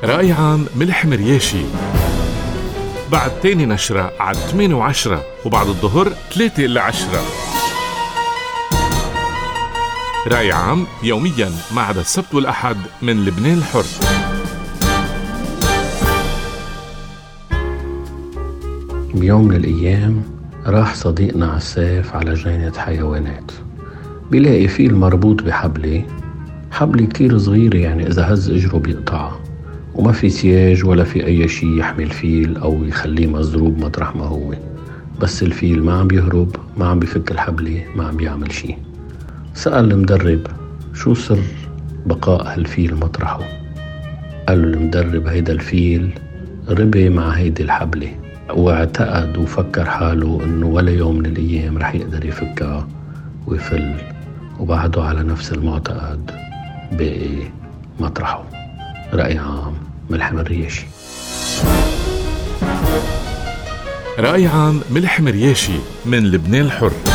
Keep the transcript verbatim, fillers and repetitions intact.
رأي عام ملح مرياشي، بعد تاني نشرة على ثمانية وعشرة، وبعد الظهر ثلاثة إلى عشرة. رأي عام يومياً ما عدا السبت والأحد من لبنان الحر. بيوم من الأيام راح صديقنا عساف على جنينة حيوانات، بيلاقي فيل مربوط بحبلة حبلة كتير صغيرة، يعني إذا هز إجره بيقطعها، وما في سياج ولا في أي شيء يحمي الفيل أو يخليه مزروب مطرح ما هو. بس الفيل ما عم بيهرب، ما عم بيفك الحبلة، ما عم بيعمل شيء. سأل المدرب شو سر بقاء هالفيل مطرحه. قال له المدرب هيدا الفيل ربي مع هيدي الحبلة، واعتقد وفكر حاله انه ولا يوم من الايام رح يقدر يفكها ويفل، وبعده على نفس المعتقد باقي مطرحه. رأي عام ملح مرياشي. رأي عام ملح مرياشي من لبنان الحر.